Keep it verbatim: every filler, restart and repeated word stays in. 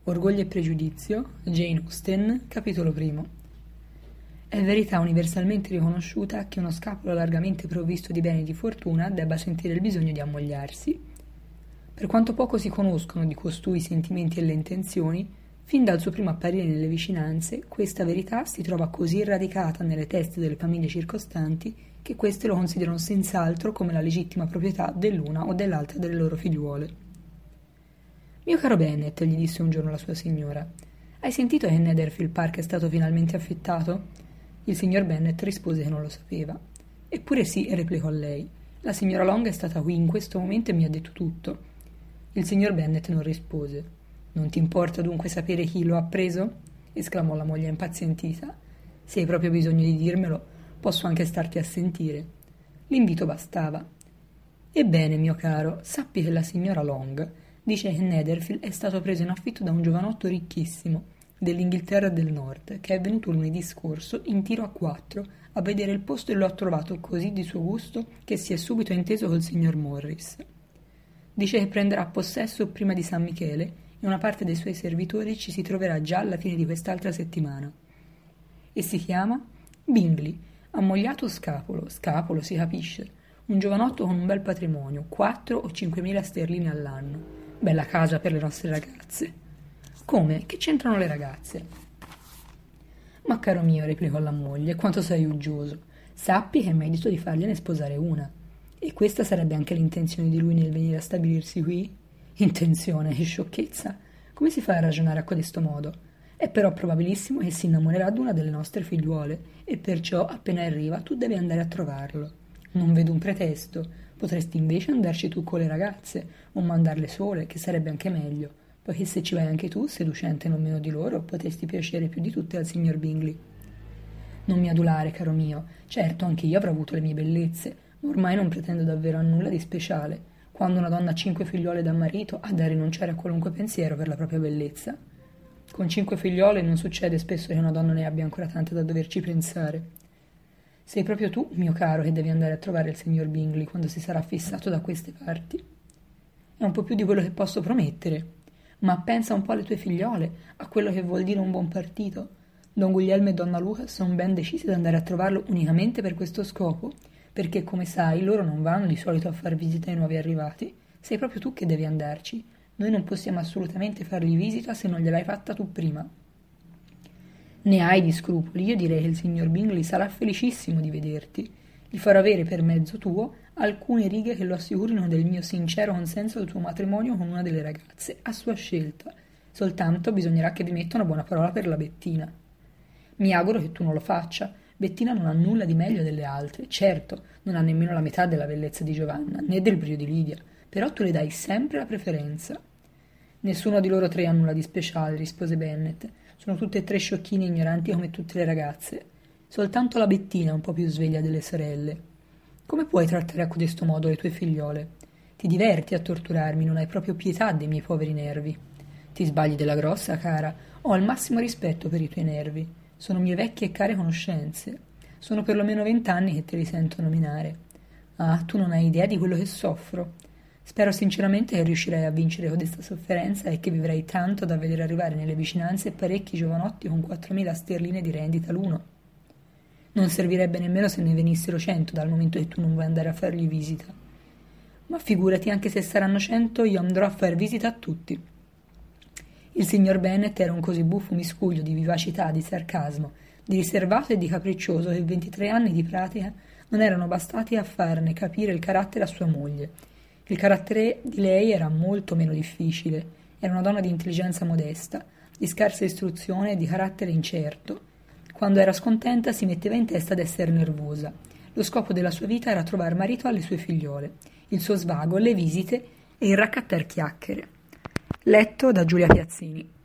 Orgoglio e pregiudizio, Jane Austen, capitolo primo. È verità universalmente riconosciuta che uno scapolo largamente provvisto di beni e di fortuna debba sentire il bisogno di ammogliarsi. Per quanto poco si conoscono di costui i sentimenti e le intenzioni, fin dal suo primo apparire nelle vicinanze, questa verità si trova così radicata nelle teste delle famiglie circostanti che queste lo considerano senz'altro come la legittima proprietà dell'una o dell'altra delle loro figliuole. «Mio caro Bennet», gli disse un giorno la sua signora, «hai sentito che Netherfield Park è stato finalmente affittato?» Il signor Bennet rispose che non lo sapeva. «Eppure sì», replicò lei, «la signora Long è stata qui in questo momento e mi ha detto tutto». Il signor Bennet non rispose. «Non ti importa dunque sapere chi lo ha preso?» esclamò la moglie impazientita. «Se hai proprio bisogno di dirmelo, posso anche starti a sentire». L'invito bastava. «Ebbene, mio caro, sappi che la signora Long dice che Netherfield è stato preso in affitto da un giovanotto ricchissimo dell'Inghilterra del Nord, che è venuto lunedì scorso in tiro a quattro a vedere il posto e lo ha trovato così di suo gusto che si è subito inteso col signor Morris. Dice che prenderà possesso prima di San Michele e una parte dei suoi servitori ci si troverà già alla fine di quest'altra settimana. E si chiama Bingley, ammogliato scapolo, scapolo si capisce, un giovanotto con un bel patrimonio, quattro o cinquemila sterline all'anno. Bella casa per le nostre ragazze». «Come? Che c'entrano le ragazze?» «Ma caro mio», replicò la moglie, «quanto sei uggioso. Sappi che mi hai detto di fargliene sposare una. E questa sarebbe anche l'intenzione di lui nel venire a stabilirsi qui?» «Intenzione? Che sciocchezza! Come si fa a ragionare a codesto modo? È però probabilissimo che si innamorerà d'una delle nostre figliuole, e perciò, appena arriva, tu devi andare a trovarlo. Non vedo un pretesto. Potresti invece andarci tu con le ragazze, o mandarle sole, che sarebbe anche meglio, poiché se ci vai anche tu, seducente non meno di loro, potresti piacere più di tutte al signor Bingley. Non mi adulare, caro mio. Certo, anche io avrò avuto le mie bellezze, ma ormai non pretendo davvero a nulla di speciale. Quando una donna ha cinque figliuole da marito, ha da rinunciare a qualunque pensiero per la propria bellezza. Con cinque figliuole non succede spesso che una donna ne abbia ancora tante da doverci pensare. Sei proprio tu, mio caro, che devi andare a trovare il signor Bingley quando si sarà fissato da queste parti. È un po' più di quello che posso promettere, ma pensa un po' alle tue figliole, a quello che vuol dire un buon partito. Don Guglielmo e donna Luca sono ben decisi ad andare a trovarlo unicamente per questo scopo, perché, come sai, loro non vanno di solito a far visita ai nuovi arrivati. Sei proprio tu che devi andarci. Noi non possiamo assolutamente fargli visita se non gliel'hai fatta tu prima. Ne hai di scrupoli, io direi che il signor Bingley sarà felicissimo di vederti. Gli farò avere per mezzo tuo alcune righe che lo assicurino del mio sincero consenso al tuo matrimonio con una delle ragazze, a sua scelta. Soltanto bisognerà che vi metta una buona parola per la Bettina. Mi auguro che tu non lo faccia. Bettina non ha nulla di meglio delle altre. Certo, non ha nemmeno la metà della bellezza di Giovanna, né del brio di Lidia, però tu le dai sempre la preferenza. Nessuno di loro tre ha nulla di speciale, rispose Bennet. Sono tutte e tre sciocchine e ignoranti come tutte le ragazze. Soltanto la Bettina è un po' più sveglia delle sorelle. Come puoi trattare a codesto modo le tue figliole? Ti diverti a torturarmi, non hai proprio pietà dei miei poveri nervi. Ti sbagli della grossa, cara. Ho al massimo rispetto per i tuoi nervi. Sono mie vecchie e care conoscenze. Sono perlomeno vent'anni che te li sento nominare. Ah, tu non hai idea di quello che soffro. Spero sinceramente che riuscirai a vincere codesta sofferenza e che vivrai tanto da vedere arrivare nelle vicinanze parecchi giovanotti con quattromila sterline di rendita l'uno. Non servirebbe nemmeno se ne venissero cento dal momento che tu non vuoi andare a fargli visita. Ma figurati, anche se saranno cento, io andrò a far visita a tutti. Il signor Bennet era un così buffo miscuglio di vivacità, di sarcasmo, di riservato e di capriccioso che ventitré anni di pratica non erano bastati a farne capire il carattere a sua moglie. Il carattere di lei era molto meno difficile. Era una donna di intelligenza modesta, di scarsa istruzione e di carattere incerto. Quando era scontenta si metteva in testa d'essere nervosa. Lo scopo della sua vita era trovar marito alle sue figliole, il suo svago, le visite e il raccattar chiacchiere. Letto da Giulia Piazzini.